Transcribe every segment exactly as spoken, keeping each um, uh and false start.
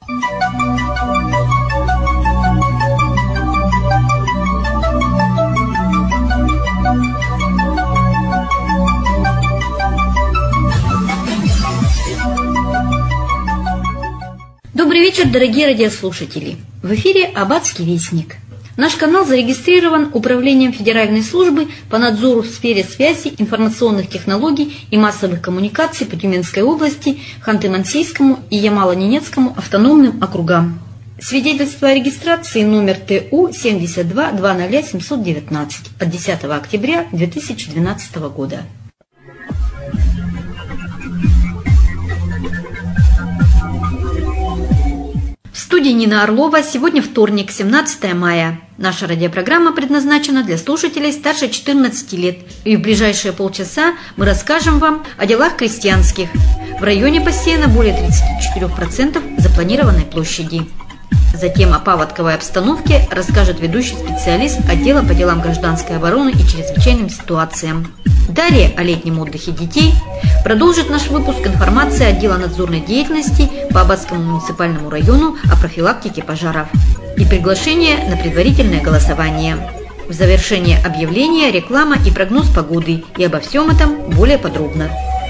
Добрый вечер, дорогие радиослушатели! В эфире «Аббатский вестник». Наш канал зарегистрирован Управлением Федеральной службы по надзору в сфере связи, информационных технологий и массовых коммуникаций по Тюменской области, Ханты-Мансийскому и Ямало-Ненецкому автономным округам. Свидетельство о регистрации номер Т У семьдесят два двадцать семьсот девятнадцать от десятого октября две тысячи двенадцатого года. В студии Нина Орлова. Сегодня вторник, семнадцатое мая. Наша радиопрограмма предназначена для слушателей старше четырнадцати лет. И в ближайшие полчаса мы расскажем вам о делах крестьянских. В районе бассейна более тридцати четырёх процентов запланированной площади. Затем о паводковой обстановке расскажет ведущий специалист отдела по делам гражданской обороны и чрезвычайным ситуациям. Далее о летнем отдыхе детей продолжит наш выпуск информация отдела надзорной деятельности по Аббатскому муниципальному району о профилактике пожаров и приглашение на предварительное голосование. В завершение объявления, реклама и прогноз погоды, и обо всем этом более подробно.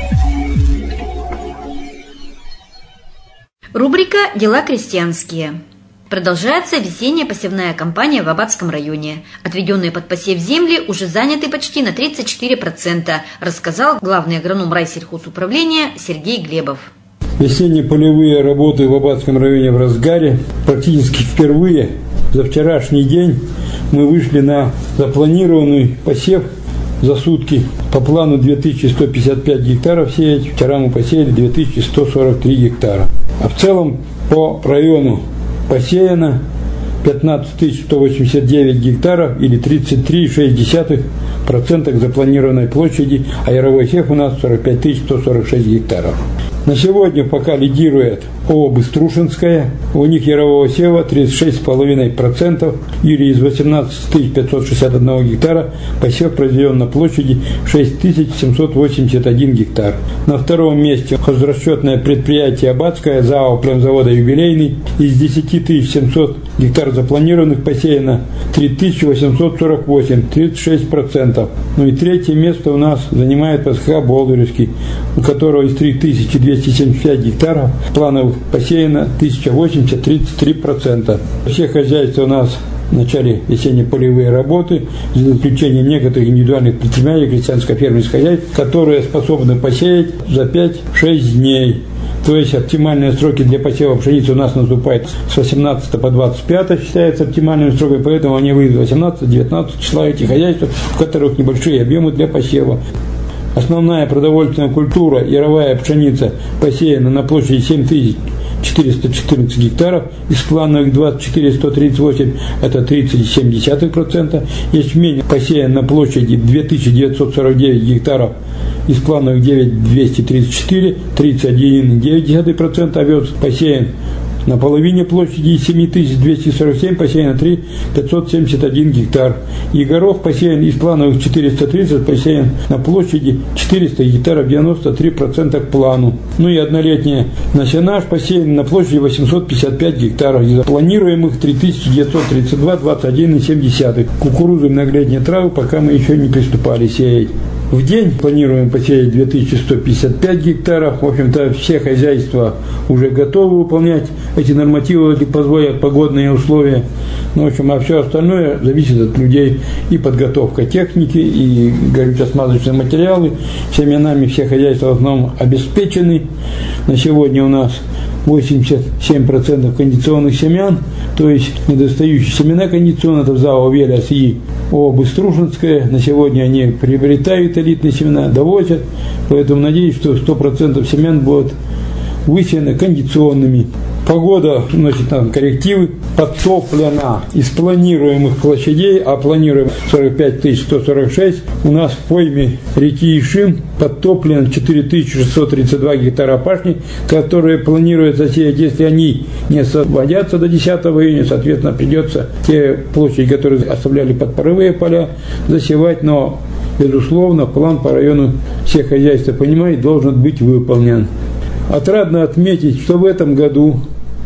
Рубрика «Дела крестьянские». Продолжается весенняя посевная кампания в Аббатском районе. Отведенные под посев земли уже заняты почти на тридцать четыре процента, рассказал главный агроном райсельхозуправления Сергей Глебов. Весенние полевые работы в Аббатском районе в разгаре. Практически впервые за вчерашний день мы вышли на запланированный посев за сутки. По плану две тысячи сто пятьдесят пять гектаров сеять, вчера мы посеяли две тысячи сто сорок три гектара. А в целом по району посеяно пятнадцать тысяч сто восемьдесят девять гектаров или тридцать три целых шесть десятых процента запланированной площади, а яровой сев у нас сорок пять тысяч сто сорок шесть гектаров. На сегодня пока лидирует ООО «Быструшинская». У них ярового сева тридцать шесть целых пять десятых процента или из восемнадцати тысяч пятисот шестидесяти одного гектара посев произведен на площади шесть тысяч семьсот восемьдесят один гектар. На втором месте хозрасчетное предприятие Аббатское ЗАО «Племзавода Юбилейный». Из десяти тысяч семисот гектар запланированных посеяно три тысячи восемьсот сорок восемь, тридцать шесть процентов. Ну и третье место у нас занимает ПСХ «Болдыревский», у которого из три тысячи двухсот семидесяти пяти гектаров планов посеяно тысяча восемьдесят, тридцать три процента. Все хозяйства у нас в начале весенние полевые работы, за исключением некоторых индивидуальных предприятий, крестьянско-фермерских хозяйств, которые способны посеять за пять-шесть дней. То есть оптимальные сроки для посева пшеницы у нас наступают с восемнадцатого по двадцать пятое, считается оптимальными сроками, поэтому они выйдут восемнадцатого-девятнадцатого числа, эти хозяйства, в которых небольшие объемы для посева. Основная продовольственная культура, яровая пшеница, посеяна на площади семь тысяч четыреста четырнадцать гектаров, из плановых двадцать четыре тысячи сто тридцать восемь, это тридцать целых семь десятых процента. Ячмень посеян на площади две тысячи девятьсот сорок девять гектаров, из плановых девять тысяч двести тридцать четыре, тридцать один целых девять десятых процента. Овес посеян на половине площади, из семь тысяч двухсот сорока семи посеяно три тысячи пятьсот семьдесят один гектар. И горох посеян из плановых четыреста тридцать, посеян на площади четыреста гектаров, девяносто три процента к плану. Ну и однолетняя насенаж посеян на площади восемьсот пятьдесят пять гектаров, из планируемых три тысячи девятьсот тридцать два, двадцать один целых семь десятых. Кукурузу и многолетние травы пока мы еще не приступали сеять. В день планируем посеять две тысячи сто пятьдесят пять гектаров. В общем-то, все хозяйства уже готовы выполнять эти нормативы, если позволят погодные условия. Ну, в общем, а все остальное зависит от людей. И подготовка техники, и горюче-смазочные материалы. Семенами все хозяйства в основном обеспечены. На сегодня у нас восемьдесят семь процентов кондиционных семян, то есть недостающие семена кондиционные, это в ЗАО «Велес» и ООО «Быструшинская». На сегодня они приобретают элитные семена, довозят, поэтому надеюсь, что сто процентов семян будут высеяны кондиционными. Погода носит нам коррективы, подтоплена из планируемых площадей, а планируем сорок пять тысяч сто сорок шесть. У нас в пойме реки Ишим подтоплено четыре тысячи шестьсот тридцать два гектара пашни, которые планируют засеять. Если они не освободятся до десятого июня, соответственно, придется те площади, которые оставляли под паровые поля, засевать, но, безусловно, план по району все хозяйства понимают, должен быть выполнен. Отрадно отметить, что в этом году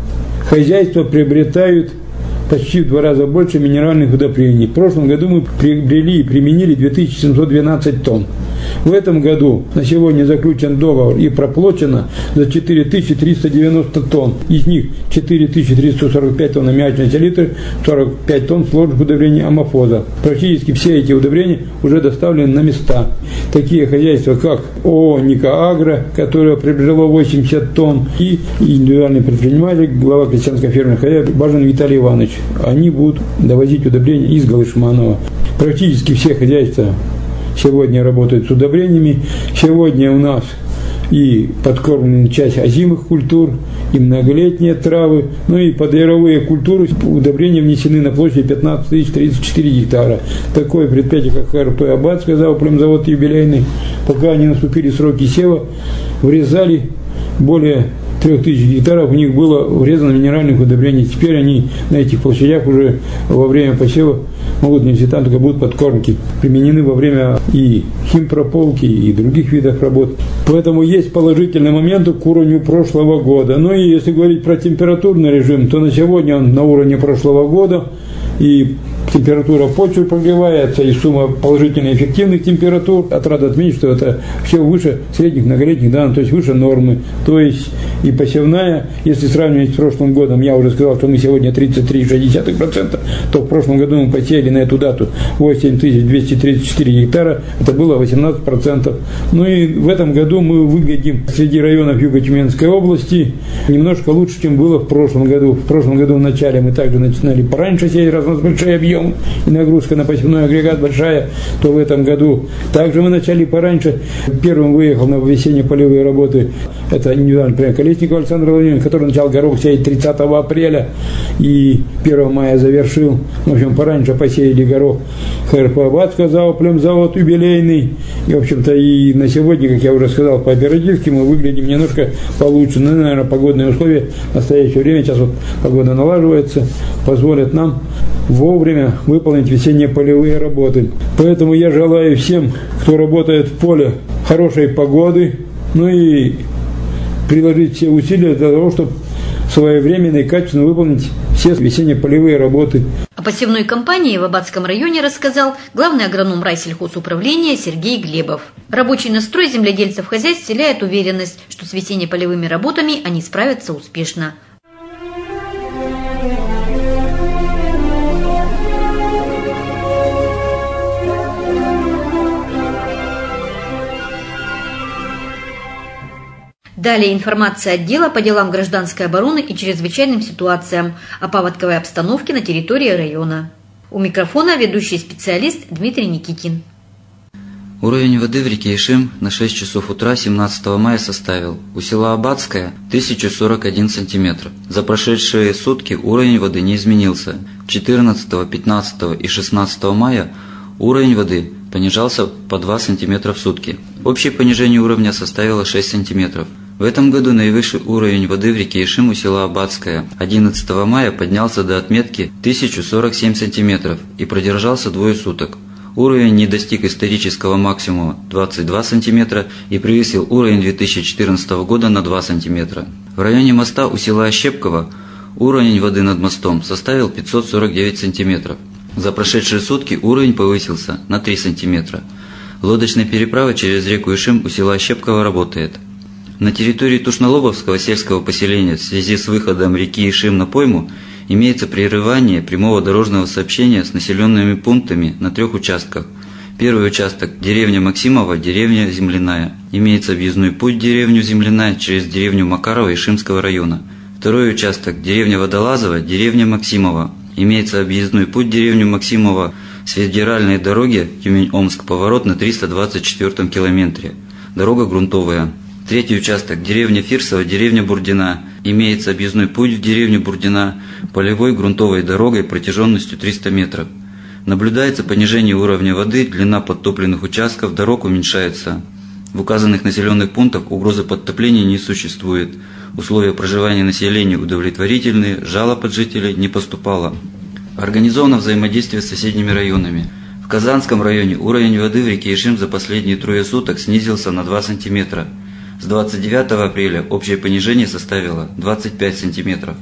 хозяйства приобретают почти в два раза больше минеральных удобрений. В прошлом году мы приобрели и применили две тысячи семьсот двенадцать тонн. В этом году на сегодня заключен договор и проплачено за четыре тысячи триста девяносто тонн. Из них четыре тысячи триста сорок пять тонн аммиачной селитры, сорок пять тонн сложных удобрений амофоза. Практически все эти удобрения уже доставлены на места. Такие хозяйства, как ООО «Ника Агро», которое приобрело восемьдесят тонн, и индивидуальный предприниматель, глава крестьянской фермы хозяйства Бажин Виталий Иванович. Они будут довозить удобрения из Галышманова. Практически все хозяйства сегодня работают с удобрениями. Сегодня у нас и подкормленная часть озимых культур, и многолетние травы, ну и подъяровые культуры. Удобрения внесены на площадь пятнадцать тысяч тридцать четыре гектара. Такое предприятие, как ХРП «Аббатское», зооплемзавод юбилейный, пока не наступили сроки сева, врезали более трех тысяч гектаров, у них было врезано минеральных удобрений. Теперь они на этих площадях уже во время посева могут внести, там только будут подкормки, применены во время и химпрополки, и других видов работ. Поэтому есть положительный момент к уровню прошлого года. Ну и если говорить про температурный режим, то на сегодня он на уровне прошлого года, и температура почвы прогревается, и сумма положительно эффективных температур. Отрадно отметить, что это все выше средних многолетних данных, то есть выше нормы. То есть и посевная, если сравнивать с прошлым годом, я уже сказал, что мы сегодня тридцать три целых шесть десятых процента, то в прошлом году мы посеяли на эту дату восемь тысяч двести тридцать четыре гектара, это было восемнадцать процентов. Ну и в этом году мы выглядим среди районов Юго-Тюменской области немножко лучше, чем было в прошлом году. В прошлом году в начале мы также начинали пораньше сеять, раз у нас большой объем и нагрузка на посевной агрегат большая, то в этом году также мы начали пораньше. Первым выехал на весенние полевые работы, это индивидуальный пример Колесников Александр Владимирович, который начал горох сеять тридцатого апреля и первого мая завершил. В общем, пораньше посеяли горох ХРП «Аббатское», зооплемзавод юбилейный. И, в общем-то, и на сегодня, как я уже сказал, по оперативке мы выглядим немножко получше. Ну, наверное, погодные условия в настоящее время, сейчас вот погода налаживается, позволят нам вовремя выполнить весенние полевые работы. Поэтому я желаю всем, кто работает в поле, хорошей погоды, ну и приложить все усилия для того, чтобы своевременно и качественно выполнить все весенние полевые работы. О посевной кампании в Аббатском районе рассказал главный агроном райсельхозуправления Сергей Глебов. Рабочий настрой земледельцев хозяйств вселяет уверенность, что с весенне-полевыми работами они справятся успешно. Далее информация отдела по делам гражданской обороны и чрезвычайным ситуациям о паводковой обстановке на территории района. У микрофона ведущий специалист Дмитрий Никитин. Уровень воды в реке Ишим на шесть часов утра семнадцатого мая составил у села Аббатское тысячу сорок один сантиметр. За прошедшие сутки уровень воды не изменился. четырнадцатого, пятнадцатого и шестнадцатого мая уровень воды понижался по два сантиметра в сутки. Общее понижение уровня составило шесть сантиметров. В этом году наивысший уровень воды в реке Ишим у села Аббатское одиннадцатого мая поднялся до отметки тысячу сорок семь сантиметров и продержался двое суток. Уровень не достиг исторического максимума двадцать два сантиметра и превысил уровень две тысячи четырнадцатого года на два сантиметра. В районе моста у села Ощепково уровень воды над мостом составил пятьсот сорок девять сантиметров. За прошедшие сутки уровень повысился на три сантиметра. Лодочная переправа через реку Ишим у села Ощепково работает. На территории Тушнолобовского сельского поселения в связи с выходом реки Ишим на пойму имеется прерывание прямого дорожного сообщения с населенными пунктами на трех участках. Первый участок – деревня Максимова, деревня Земляная. Имеется объездной путь в деревню Земляная через деревню Макарова Ишимского района. Второй участок – деревня Водолазова, деревня Максимова. Имеется объездной путь в деревню Максимова с федеральной дороги Тюмень-Омск, поворот на триста двадцать четвёртом километре. Дорога грунтовая. Третий участок – деревня Фирсова, деревня Бурдина. Имеется объездной путь в деревню Бурдина полевой грунтовой дорогой протяженностью триста метров. Наблюдается понижение уровня воды, длина подтопленных участков дорог уменьшается. В указанных населенных пунктах угрозы подтопления не существует. Условия проживания населения удовлетворительные, жалоб от жителей не поступало. Организовано взаимодействие с соседними районами. В Казанском районе уровень воды в реке Ишим за последние трое суток снизился на два сантиметра. С двадцать девятого апреля общее понижение составило двадцать пять сантиметров.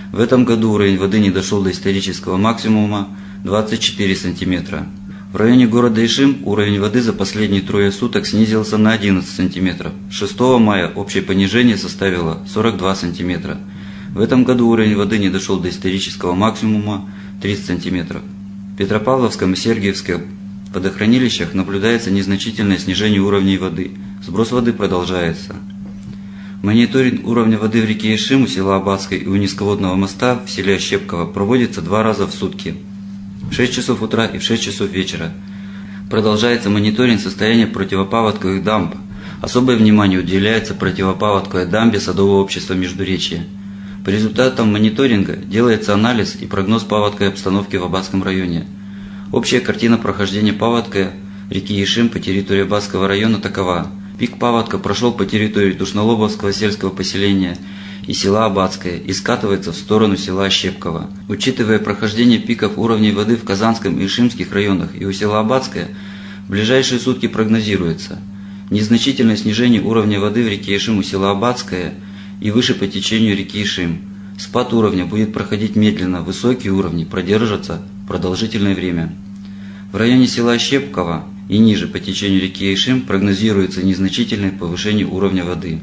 В этом году уровень воды не дошел до исторического максимума двадцать четыре сантиметра. В районе города Ишим уровень воды за последние трое суток снизился на одиннадцать сантиметров. шестого мая общее понижение составило сорок два сантиметра. В этом году уровень воды не дошел до исторического максимума тридцать сантиметров. В Петропавловском и Сергиевском водохранилищах наблюдается незначительное снижение уровней воды. Сброс воды продолжается. Мониторинг уровня воды в реке Ишим у села Абадское и у низководного моста в селе Щепково проводится два раза в сутки. В шесть часов утра и в шесть часов вечера. Продолжается мониторинг состояния противопаводковых дамб. Особое внимание уделяется противопаводковой дамбе Садового общества Междуречья. По результатам мониторинга делается анализ и прогноз паводковой обстановки в Абадском районе. Общая картина прохождения паводка реки Ишим по территории Абадского района такова. Пик паводка прошел по территории Тушнолобовского сельского поселения и села Абадское и скатывается в сторону села Щепково. Учитывая прохождение пиков уровней воды в Казанском и Ишимских районах и у села Абадское, в ближайшие сутки прогнозируется незначительное снижение уровня воды в реке Ишим у села Абадское и выше по течению реки Ишим. Спад уровня будет проходить медленно, высокие уровни продержатся продолжительное время. В районе села Щепково и ниже по течению реки Ишим прогнозируется незначительное повышение уровня воды.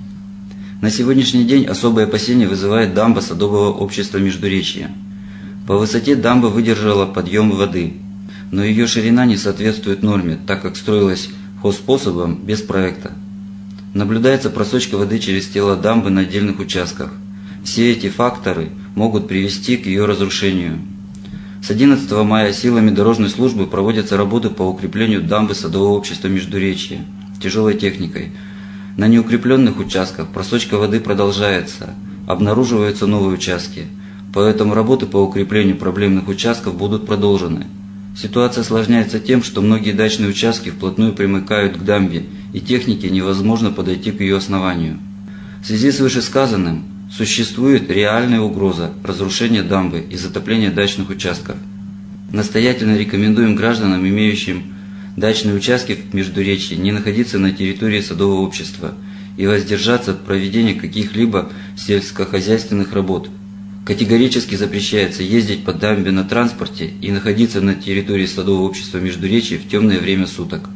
На сегодняшний день особое опасение вызывает дамба Садового общества Междуречья. По высоте дамба выдержала подъем воды, но ее ширина не соответствует норме, так как строилась хозспособом без проекта. Наблюдается просочка воды через тело дамбы на отдельных участках. Все эти факторы могут привести к ее разрушению. С одиннадцатого мая силами дорожной службы проводятся работы по укреплению дамбы Садового общества Междуречья тяжелой техникой. На неукрепленных участках просочка воды продолжается, обнаруживаются новые участки, поэтому работы по укреплению проблемных участков будут продолжены. Ситуация осложняется тем, что многие дачные участки вплотную примыкают к дамбе, и технике невозможно подойти к ее основанию. В связи с вышесказанным, существует реальная угроза разрушения дамбы и затопления дачных участков. Настоятельно рекомендуем гражданам, имеющим дачные участки в Междуречье, не находиться на территории Садового общества и воздержаться от проведения каких-либо сельскохозяйственных работ. Категорически запрещается ездить по дамбе на транспорте и находиться на территории Садового общества Междуречья в темное время суток.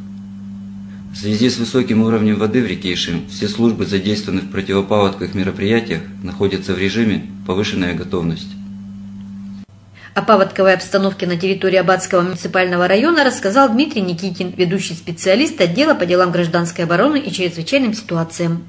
В связи с высоким уровнем воды в реке Ишим все службы, задействованные в противопаводковых мероприятиях, находятся в режиме повышенная готовность. О паводковой обстановке на территории Абадского муниципального района рассказал Дмитрий Никитин, ведущий специалист отдела по делам гражданской обороны и чрезвычайным ситуациям.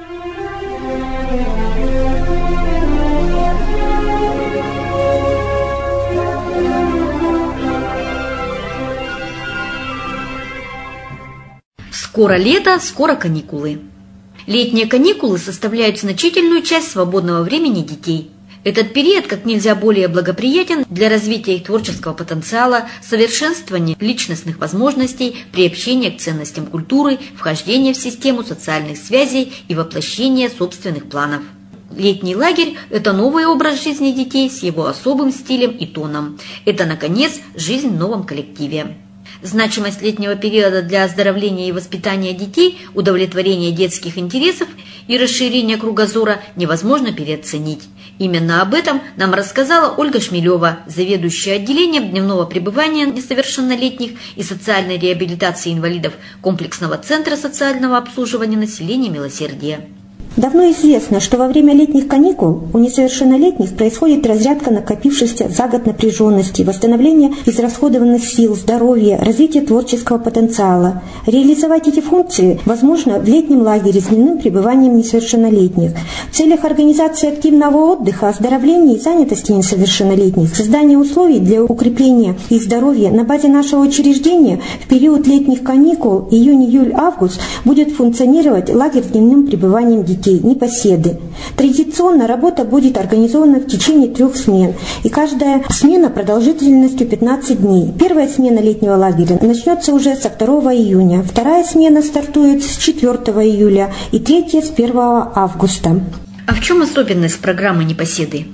Скоро лето, скоро каникулы. Летние каникулы составляют значительную часть свободного времени детей. Этот период как нельзя более благоприятен для развития их творческого потенциала, совершенствования личностных возможностей, приобщения к ценностям культуры, вхождения в систему социальных связей и воплощения собственных планов. Летний лагерь – это новый образ жизни детей с его особым стилем и тоном. Это, наконец, жизнь в новом коллективе. Значимость летнего периода для оздоровления и воспитания детей, удовлетворения детских интересов и расширения кругозора невозможно переоценить. Именно об этом нам рассказала Ольга Шмелева, заведующая отделением дневного пребывания несовершеннолетних и социальной реабилитации инвалидов комплексного центра социального обслуживания населения «Милосердие». Давно известно, что во время летних каникул у несовершеннолетних происходит разрядка накопившейся за год напряженности, восстановление израсходованных сил, здоровья, развитие творческого потенциала. Реализовать эти функции возможно в летнем лагере с дневным пребыванием несовершеннолетних. В целях организации активного отдыха, оздоровления и занятости несовершеннолетних, создания условий для укрепления их здоровья на базе нашего учреждения в период летних каникул июнь, июль, август будет функционировать лагерь с дневным пребыванием детей. Непоседы. Традиционно работа будет организована в течение трех смен, и каждая смена продолжительностью пятнадцать дней. Первая смена летнего лагеря начнется уже со второго июня, вторая смена стартует с четвёртого июля и третья с первого августа. А в чем особенность программы «Непоседы»?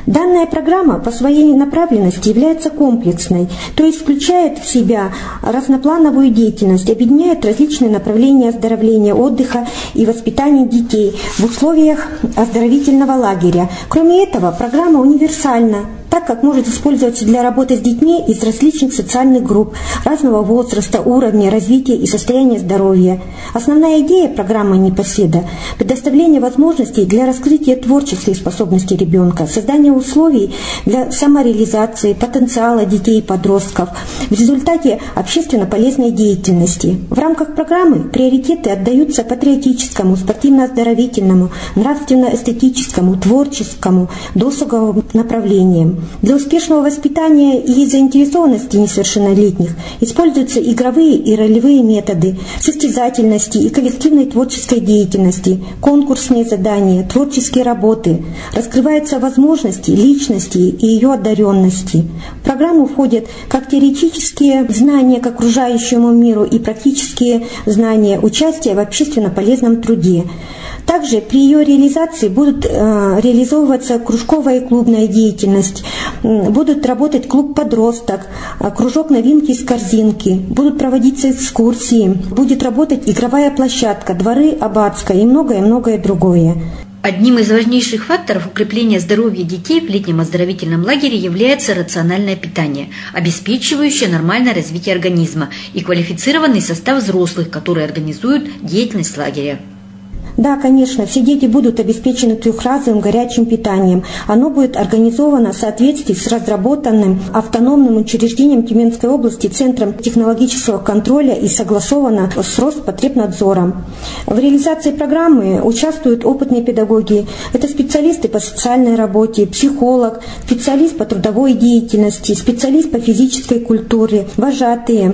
Данная программа по своей направленности является комплексной, то есть включает в себя разноплановую деятельность, объединяет различные направления оздоровления, отдыха и воспитания детей в условиях оздоровительного лагеря. Кроме этого, программа универсальна, так как может использоваться для работы с детьми из различных социальных групп, разного возраста, уровня развития и состояния здоровья. Основная идея программы «Непоседа» – предоставление возможностей для раскрытия творческих способностей ребенка, создание условий для самореализации потенциала детей и подростков в результате общественно полезной деятельности. В рамках программы приоритеты отдаются патриотическому, спортивно-оздоровительному, нравственно-эстетическому, творческому, досуговым направлениям. Для успешного воспитания и заинтересованности несовершеннолетних используются игровые и ролевые методы, состязательности и коллективной творческой деятельности, конкурсные задания, творческие работы. Раскрываются возможности личности и ее одаренности. В программу входят как теоретические знания к окружающему миру и практические знания участия в общественно полезном труде. Также при ее реализации будут э, реализовываться кружковая и клубная деятельность, э, будут работать клуб-подросток, э, кружок новинки из корзинки, будут проводиться экскурсии, будет работать игровая площадка, дворы Аббатской и многое-многое другое. Одним из важнейших факторов укрепления здоровья детей в летнем оздоровительном лагере является рациональное питание, обеспечивающее нормальное развитие организма и квалифицированный состав взрослых, которые организуют деятельность лагеря. Да, конечно, все дети будут обеспечены трехразовым горячим питанием. Оно будет организовано в соответствии с разработанным автономным учреждением Тюменской области Центром технологического контроля и согласовано с Роспотребнадзором. В реализации программы участвуют опытные педагоги. Это специалисты по социальной работе, психолог, специалист по трудовой деятельности, специалист по физической культуре, вожатые.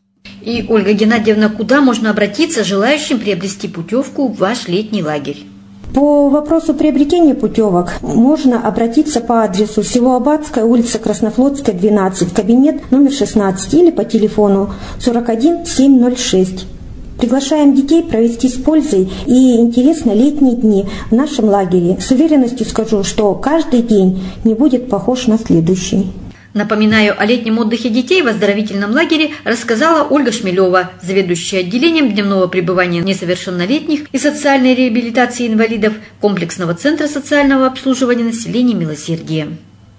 И, Ольга Геннадьевна, куда можно обратиться желающим приобрести путевку в ваш летний лагерь? По вопросу приобретения путевок можно обратиться по адресу село Аббатское, улица Краснофлотская, двенадцать, кабинет номер шестнадцать или по телефону сорок один семь ноль шесть. Приглашаем детей провести с пользой и интересно летние дни в нашем лагере. С уверенностью скажу, что каждый день не будет похож на следующий. Напоминаю, о летнем отдыхе детей в оздоровительном лагере рассказала Ольга Шмелева, заведующая отделением дневного пребывания несовершеннолетних и социальной реабилитации инвалидов комплексного центра социального обслуживания населения «Милосердие».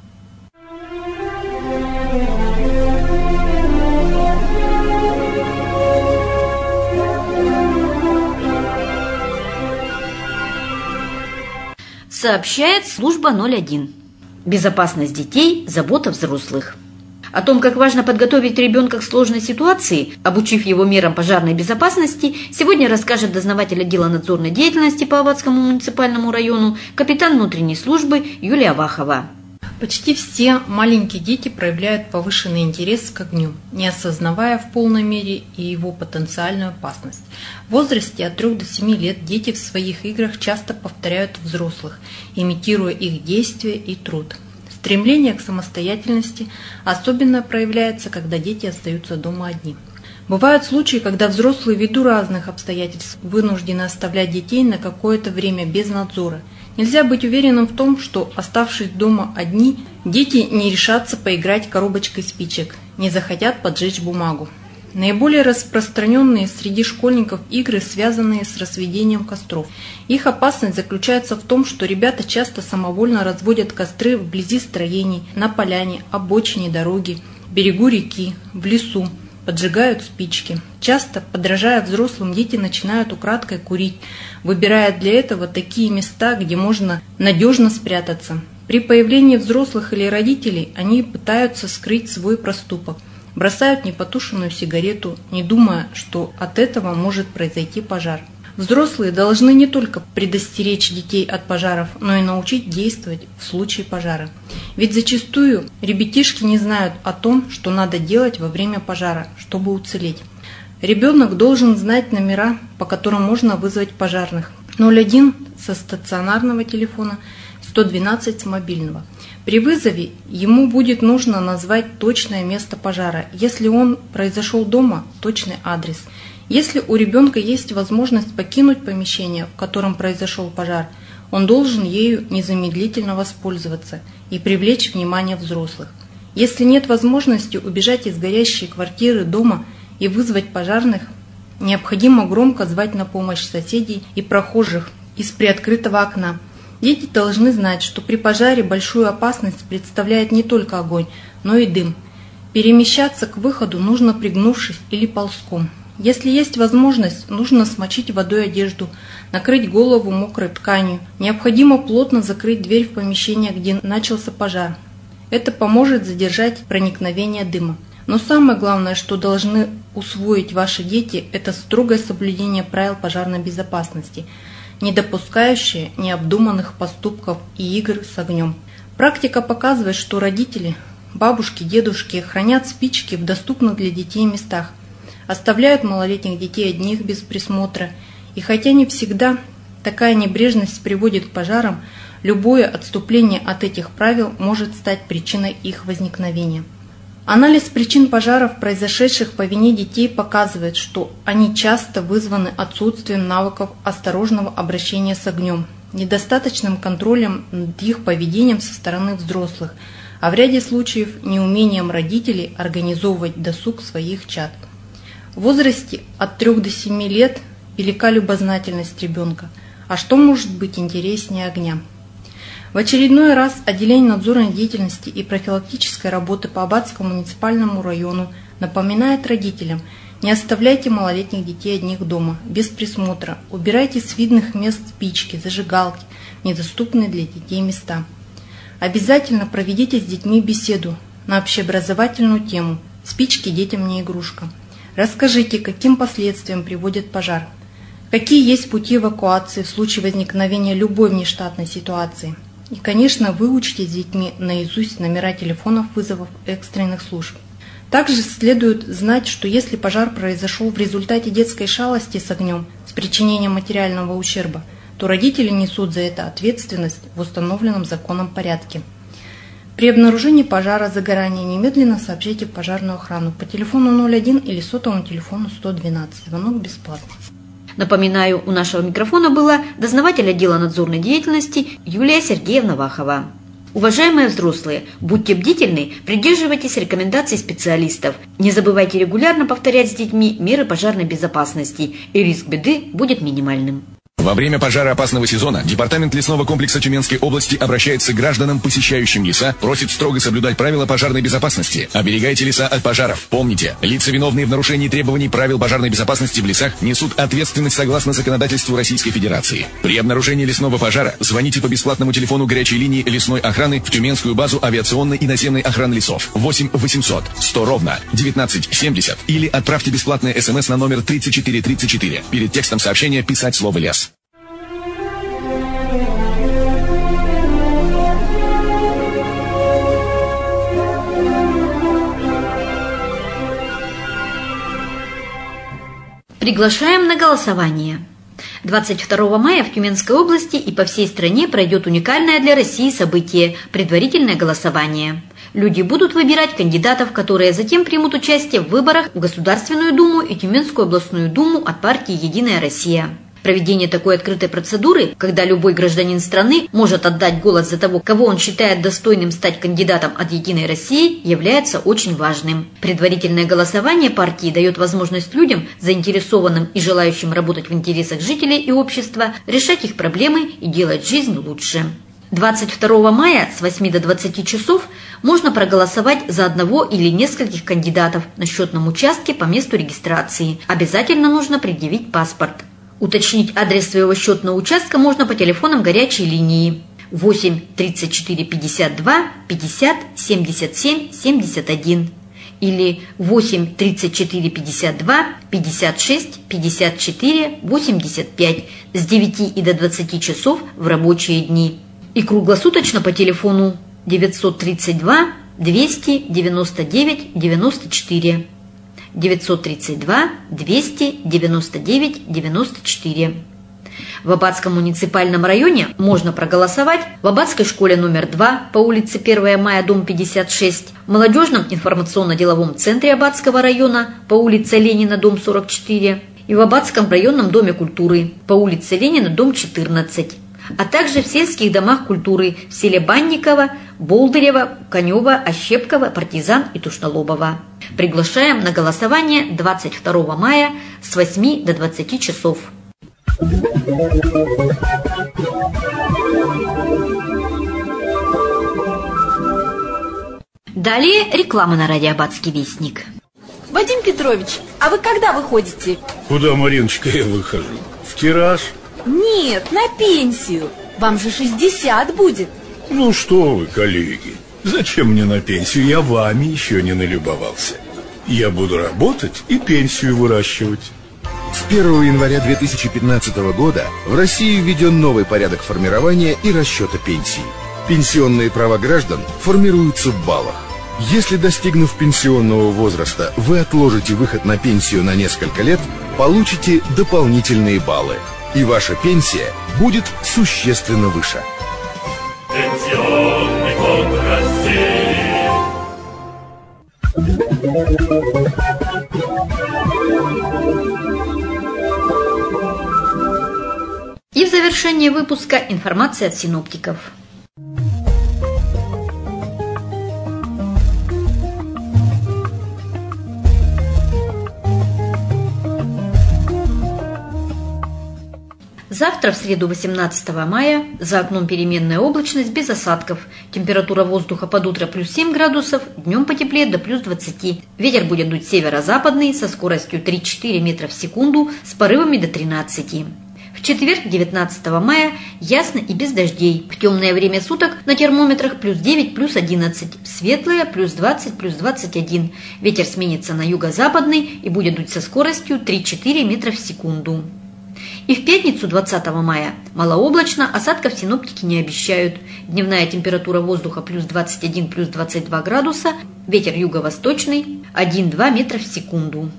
Сообщает служба ноль один. Безопасность детей, забота взрослых. О том, как важно подготовить ребенка к сложной ситуации, обучив его мерам пожарной безопасности, сегодня расскажет дознаватель отдела надзорной деятельности по Аббатскому муниципальному району, капитан внутренней службы Юлия Вахова. Почти все маленькие дети проявляют повышенный интерес к огню, не осознавая в полной мере и его потенциальную опасность. В возрасте от трёх до семи лет дети в своих играх часто повторяют взрослых, имитируя их действия и труд. Стремление к самостоятельности особенно проявляется, когда дети остаются дома одни. Бывают случаи, когда взрослые ввиду разных обстоятельств вынуждены оставлять детей на какое-то время без надзора. Нельзя быть уверенным в том, что, оставшись дома одни, дети не решатся поиграть коробочкой спичек, не захотят поджечь бумагу. Наиболее распространенные среди школьников игры, связанные с разведением костров. Их опасность заключается в том, что ребята часто самовольно разводят костры вблизи строений, на поляне, обочине дороги, берегу реки, в лесу, поджигают спички. Часто, подражая взрослым, дети начинают украдкой курить, выбирая для этого такие места, где можно надежно спрятаться. При появлении взрослых или родителей они пытаются скрыть свой проступок, бросают непотушенную сигарету, не думая, что от этого может произойти пожар. Взрослые должны не только предостеречь детей от пожаров, но и научить действовать в случае пожара. Ведь зачастую ребятишки не знают о том, что надо делать во время пожара, чтобы уцелеть. Ребенок должен знать номера, по которым можно вызвать пожарных. ноль один со стационарного телефона, сто двенадцать с мобильного. При вызове ему будет нужно назвать точное место пожара. Если он произошел дома, точный адрес. Если у ребенка есть возможность покинуть помещение, в котором произошел пожар, он должен ею незамедлительно воспользоваться. и привлечь внимание взрослых. Если нет возможности убежать из горящей квартиры, дома и вызвать пожарных, необходимо громко звать на помощь соседей и прохожих из приоткрытого окна. Дети должны знать, что при пожаре большую опасность представляет не только огонь, но и дым. Перемещаться к выходу нужно пригнувшись или ползком. Если есть возможность, нужно смочить водой одежду, накрыть голову мокрой тканью. Необходимо плотно закрыть дверь в помещение, где начался пожар. Это поможет задержать проникновение дыма. Но самое главное, что должны усвоить ваши дети, это строгое соблюдение правил пожарной безопасности, не допускающее необдуманных поступков и игр с огнем. Практика показывает, что родители, бабушки, дедушки хранят спички в доступных для детей местах, оставляют малолетних детей одних без присмотра, и хотя не всегда такая небрежность приводит к пожарам, любое отступление от этих правил может стать причиной их возникновения. Анализ причин пожаров, произошедших по вине детей, показывает, что они часто вызваны отсутствием навыков осторожного обращения с огнем, недостаточным контролем над их поведением со стороны взрослых, а в ряде случаев неумением родителей организовывать досуг своих чад. В возрасте от трёх до семи лет велика любознательность ребенка. А что может быть интереснее огня? В очередной раз отделение надзорной деятельности и профилактической работы по Аббатскому муниципальному району напоминает родителям: не оставляйте малолетних детей одних дома, без присмотра, убирайте с видных мест спички, зажигалки, недоступные для детей места. Обязательно проведите с детьми беседу на общеобразовательную тему «Спички детям не игрушка». Расскажите, каким последствиям приводит пожар, какие есть пути эвакуации в случае возникновения любой внештатной ситуации. И, конечно, выучите с детьми наизусть номера телефонов вызовов экстренных служб. Также следует знать, что если пожар произошел в результате детской шалости с огнем с причинением материального ущерба, то родители несут за это ответственность в установленном законом порядке. При обнаружении пожара, загорания немедленно сообщите в пожарную охрану по телефону ноль один или сотовому телефону сто двенадцать. Звонок бесплатный. Напоминаю, у нашего микрофона была дознаватель отдела надзорной деятельности Юлия Сергеевна Вахова. Уважаемые взрослые, будьте бдительны, придерживайтесь рекомендаций специалистов. Не забывайте регулярно повторять с детьми меры пожарной безопасности, и риск беды будет минимальным. Во время пожароопасного сезона Департамент лесного комплекса Тюменской области обращается к гражданам, посещающим леса, просит строго соблюдать правила пожарной безопасности. Оберегайте леса от пожаров. Помните, лица, виновные в нарушении требований правил пожарной безопасности в лесах, несут ответственность согласно законодательству Российской Федерации. При обнаружении лесного пожара звоните по бесплатному телефону горячей линии лесной охраны в Тюменскую базу авиационной и наземной охраны лесов восемь восемьсот сто ровно девятнадцать семьдесят или отправьте бесплатное смс на номер тридцать четыре тридцать четыре. Перед текстом сообщения писать слово «лес». Приглашаем на голосование. двадцать второго мая в Тюменской области и по всей стране пройдет уникальное для России событие – предварительное голосование. Люди будут выбирать кандидатов, которые затем примут участие в выборах в Государственную Думу и Тюменскую областную Думу от партии «Единая Россия». Проведение такой открытой процедуры, когда любой гражданин страны может отдать голос за того, кого он считает достойным стать кандидатом от «Единой России», является очень важным. Предварительное голосование партии дает возможность людям, заинтересованным и желающим работать в интересах жителей и общества, решать их проблемы и делать жизнь лучше. двадцать второго мая с восьми до двадцати часов можно проголосовать за одного или нескольких кандидатов на счетном участке по месту регистрации. Обязательно нужно предъявить паспорт. Уточнить адрес своего счетного участка можно по телефонам горячей линии восемь тридцать четыре пятьдесят два пятьдесят семьдесят семь семьдесят один или восемь тридцать четыре пятьдесят два пятьдесят шесть пятьдесят четыре восемьдесят пять с девяти и до двадцати часов в рабочие дни и круглосуточно по телефону девятьсот тридцать два двести девяносто девять девяносто четыре. девятьсот тридцать два двести девяносто девять девяносто четыре. В Аббатском муниципальном районе можно проголосовать в Аббатской школе номер два по улице первого мая, дом пятьдесят шесть, в Молодежном информационно-деловом центре Аббатского района по улице Ленина, дом сорок четыре и в Аббатском районном доме культуры по улице Ленина, дом четырнадцать, а также в сельских домах культуры в селе Банниково, Болдырево, Конево, Ощепково, Партизан и Тушнолобово. Приглашаем на голосование двадцать второго мая с восьми до двадцати часов. Далее реклама на радио Аббатский вестник. Вадим Петрович, а вы когда выходите? Куда, Мариночка, я выхожу? В тираж? Нет, на пенсию. Вам же шестьдесят будет. Ну что вы, коллеги, зачем мне на пенсию? Я вами еще не налюбовался. Я буду работать и пенсию выращивать. С первого января две тысячи пятнадцатого года в России введен новый порядок формирования и расчета пенсий. Пенсионные права граждан формируются в баллах. Если, достигнув пенсионного возраста, вы отложите выход на пенсию на несколько лет, получите дополнительные баллы, и ваша пенсия будет существенно выше. Пенсионный фонд России. И в завершение выпуска информация от синоптиков. Завтра, в среду восемнадцатого мая, за окном переменная облачность без осадков. Температура воздуха под утро плюс семь градусов, днем потеплеет до плюс двадцати. Ветер будет дуть северо-западный со скоростью три-четыре метра в секунду с порывами до тринадцати. В четверг, девятнадцатого мая, ясно и без дождей. В темное время суток на термометрах плюс девять, плюс одиннадцать. В светлое плюс двадцать, плюс двадцать один. Ветер сменится на юго-западный и будет дуть со скоростью три-четыре метра в секунду. И в пятницу, двадцатого мая, малооблачно, осадков синоптики не обещают. Дневная температура воздуха плюс двадцать один, плюс двадцать два градуса, ветер юго-восточный один-два метра в секунду.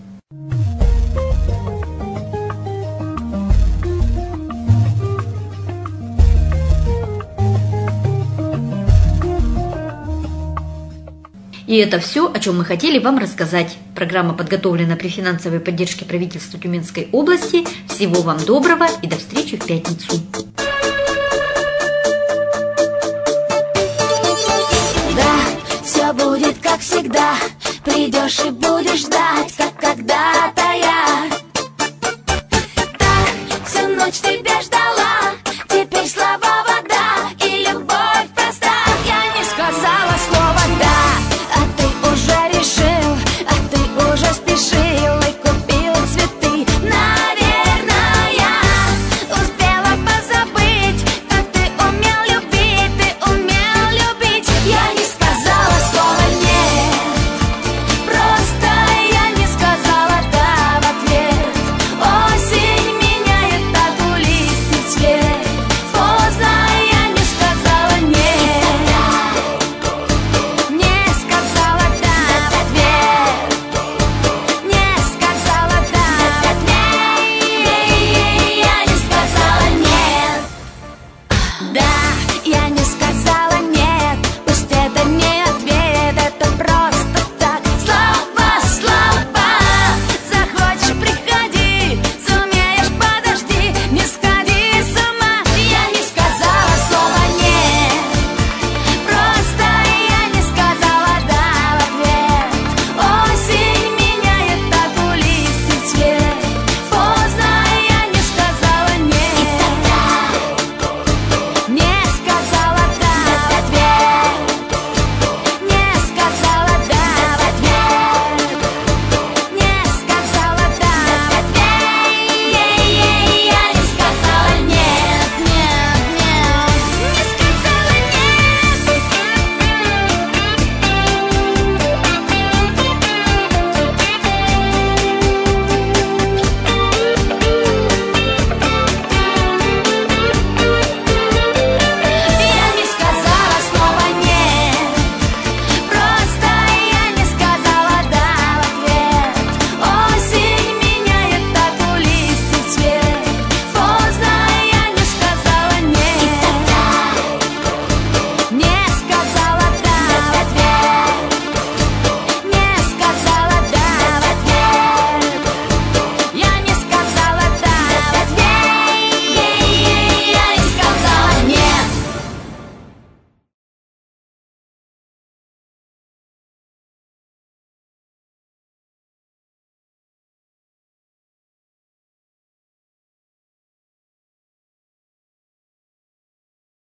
И это все, о чем мы хотели вам рассказать. Программа подготовлена при финансовой поддержке правительства Тюменской области. Всего вам доброго и до встречи в пятницу. Да, все будет как всегда. Придешь и будешь ждать.